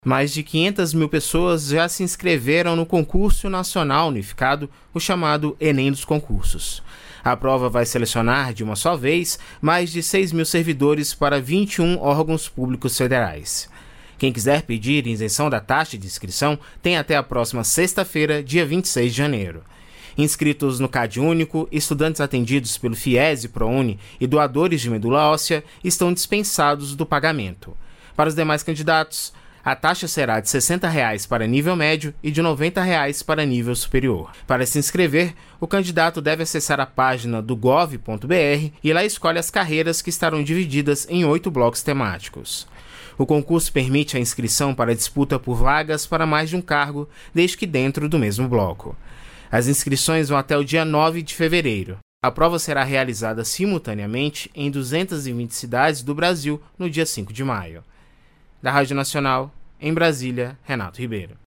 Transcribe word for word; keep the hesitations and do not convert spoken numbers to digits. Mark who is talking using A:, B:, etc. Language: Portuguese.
A: Mais de quinhentas mil pessoas já se inscreveram no Concurso Nacional Unificado, o chamado Enem dos Concursos. A prova vai selecionar, de uma só vez, mais de seis mil servidores para vinte e um órgãos públicos federais. Quem quiser pedir isenção da taxa de inscrição tem até a próxima sexta-feira, dia vinte e seis de janeiro. Inscritos no CadÚnico, estudantes atendidos pelo FIES e ProUni e doadores de medula óssea estão dispensados do pagamento. Para os demais candidatos, a taxa será de sessenta reais para nível médio e de noventa reais para nível superior. Para se inscrever, o candidato deve acessar a página do gov ponto br e lá escolhe as carreiras que estarão divididas em oito blocos temáticos. O concurso permite a inscrição para disputa por vagas para mais de um cargo, desde que dentro do mesmo bloco. As inscrições vão até o dia nove de fevereiro. A prova será realizada simultaneamente em duzentas e vinte cidades do Brasil no dia cinco de maio. Da Rádio Nacional, em Brasília, Renato Ribeiro.